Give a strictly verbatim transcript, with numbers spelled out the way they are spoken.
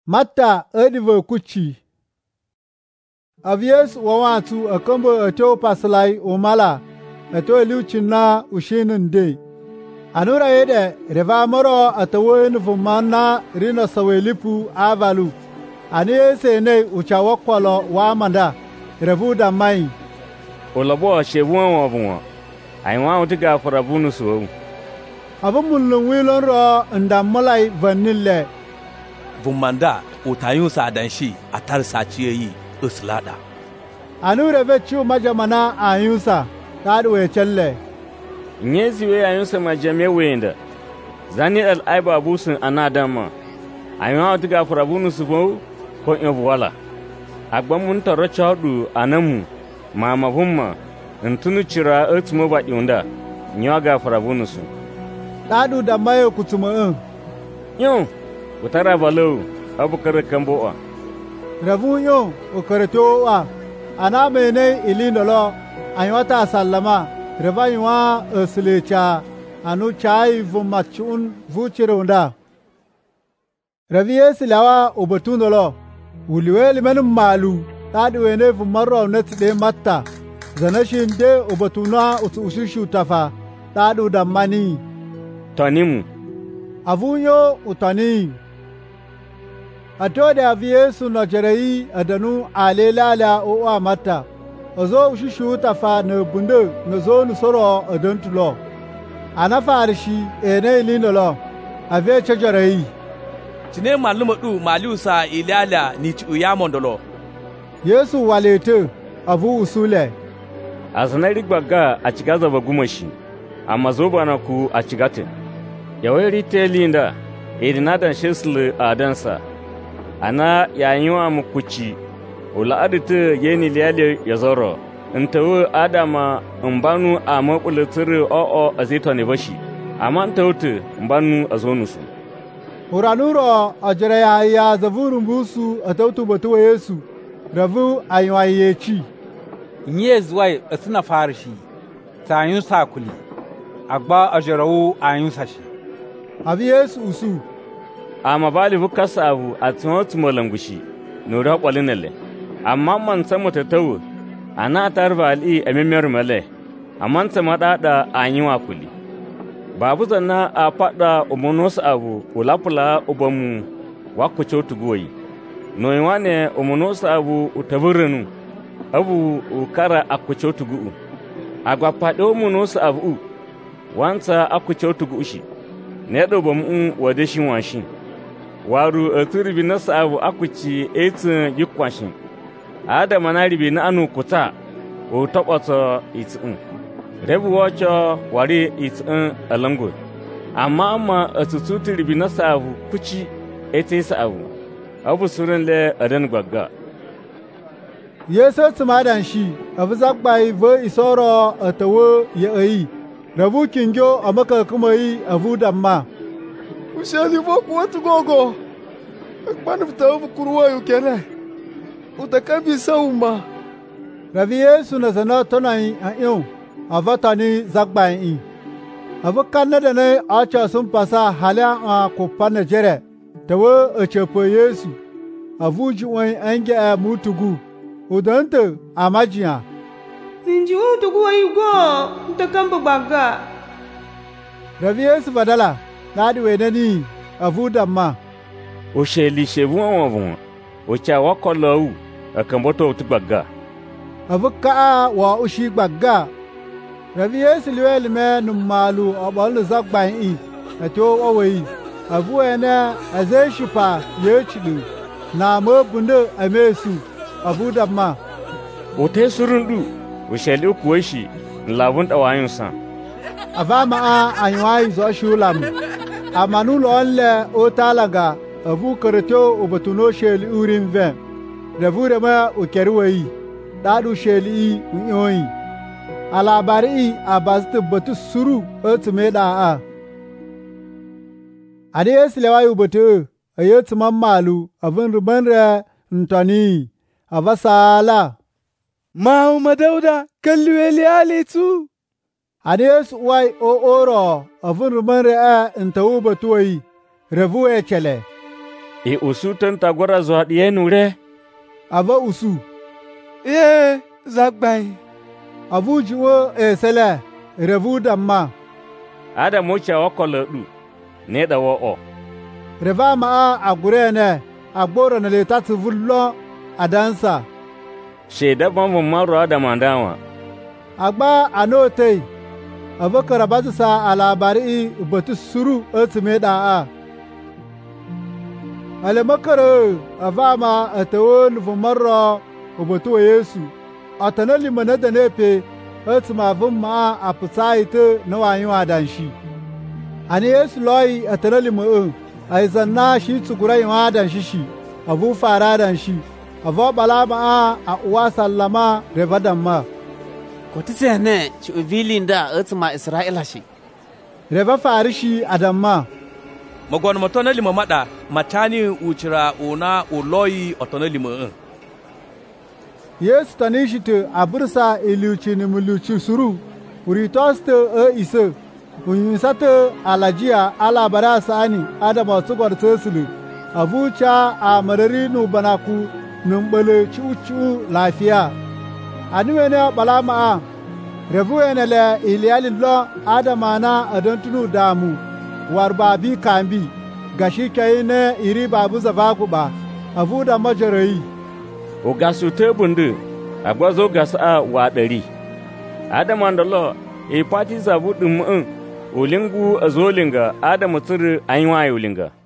Matta edive kuchi. Avies wawatu akombo ato paslai umala ato eluchina ushinin de. Anura yede reva moro atawoyin vumana rino sawelipu avalu. Ani ese ne uchawakwalo wa manda revu da mai. Olabo shebuan wabunwa. Aiwa utiga farabunu suwu. Abumulun wilon ro ndammalai vanille. Vumanda utayun sa danshi atar saciyeyi uslada. Anu reve chu majamana ayunsa tadu we challe. Nyezi we ayunsa majame wenda. Zani al aiba busun anadama. Ayun utiga farabunu suwu ko inwala. Agbamun tarachadu anamu mama vumma ntunu chira etmo ba yunda. Nyaga farabunu su. Tadu da mayo kutuma. Yo utara balo abukar kamboa ravunyo ukaretoa ana mene ilindolo anyota sallama revanywa aslecha anu chai vumachun vuchironda raviye silawa ubatundolo uliwe limenu malu tadu wene vumarro netde matta zanashinde ubatuna usushu tafa tadu damani tanimu avunyo utani Ato da Yesu na jarayi adanu alelala o amata. Ozo ushishu tafa na bunde na zo nu soro adantulo. Ana farishi ene ilinolo. Ave chajarayi. Tine maluma du maliusa ilala ni ci uyamondolo. Yesu walete abu usule. Azanari gbaga a cigaza bagumashi. Amma zo bana ku a cigatin. Yawai telinda idinadan shisle adansa. Ana yanyuwa mukuchi ula adita yeni liyale yazoro ntawo adama mbanu amabulatsiri o'o azito ne bashi amma ntawutu mbanu azonusu uranuro ajraya ya zavurun busu atautu batuwa Yesu ravu aywayechi nyezwai asina farshi tayun sakuli agba ajrawu ayun sashi abi Yesu usu amma bali bukasa abu a tsotu malangushi nura kwalinale amma man samu ta tawo ana tarba ali a mimiyar male amma ta madada an yi wa kuli babu zanna a fada umunus abu ulapula ubamu waku chotu goyi noyiwa ne umunus abu utaburinu abu ukara aku chotu gu agwa fada umunus abu wanta aku chotu gu shi ne dobamu wadeshin washin waru aturibi na sabu akuci etin yikwashin adama na ribi na anu kuta o tokoto itin rebu wacho wari itin alango amma amma atutu turibi na sabu kuci ete sabu abu surin le adan gbagga Yesu tumadan shi abu zakbai vo isoro atawo ya ayi rabu kingyo amaka kuma yi abu damma Ushali voku watu gogo. Akpanu vitavu kuruwa yukene. Utakabisa uma. Ravi Yesu na zana tonai a yau. Avatani zakbain. Avakana da ne acha sun pasa halya a kopana jere. Tawo a chepo Yesu. Avuji wani ange a mutugu. Udanta amajiya. Zinji utugu wa yugo. Utakamba baga. Ravi Yesu badala. Nadi wenani avudamma o sheli shevu wavun o cha wakolo u akamboto utugbaga avuka wa ushi gbaga Ravi Yesu liwel me numalu abal zakban i ato owi avu ene azeshupa yechidu na mobunde amesu avudamma o te surundu o sheli kuwashi lavun dawayunsa avama a anywai zo shulamu amanu lolle o talaga avu karto obatuno sheli urin ve revu ma o kerwai dadu sheli unyoyi alabari abast batu suru otmeda a ade eslewa ubatu ayot mammalu avun rubanra ntani avasala Ma Dauda kallueli alitu Ades wai o oro avun rumare a intawu batuwai revu e chele E usu tun tagwara zuwa ɗiye nure? Ava usu. Ee, zagbai. Avu jiwo e sele, revu damma. Ada mocha wakolo du, ne da wo o. Reva ma a gure ne, a gboro na le tatu vullo a dansa. Sheda bambun maro ada mandawa. Agba anote, ava karabatu sa a labari batu suru otume da a. Ale makaro ava ma a tawo nufu marro ubatu wa Yesu. A tanali mana da nefe otuma vun ma a fusa ita na wanyi wa danshi. Ani Yesu loyi a tanali ma'un, a zanna shi tsugurai wa danshi shi, abu fara danshi, avu bala ma a uwa sallama revadan ma. Ko ti se ne ci uvilin da otuma Isra'ila shi. Reva fari shi adamma. Magon matona lima mada matani uchira una uloyi otona lima. Yesu tanishi te abursa iliuchi ni muluchi suru, uritoste e ise, unyusate alajia ala barasa ani adama tsugwar tesulu, avucha a marari nu banaku numbele chuchu lafiya. Anuwene balama a, revuwene le iliyali lo adama na adontunu damu, warbabi kambi, gashi kai ne iri babu zavaku ba, avu da majarayi. O gasu tebundu, agwazo gasu a wa ɗari. Adama da lo, e pati zabu ɗin mu'in, olingu a zolinga, Adama tsiri an yi wa yolinga.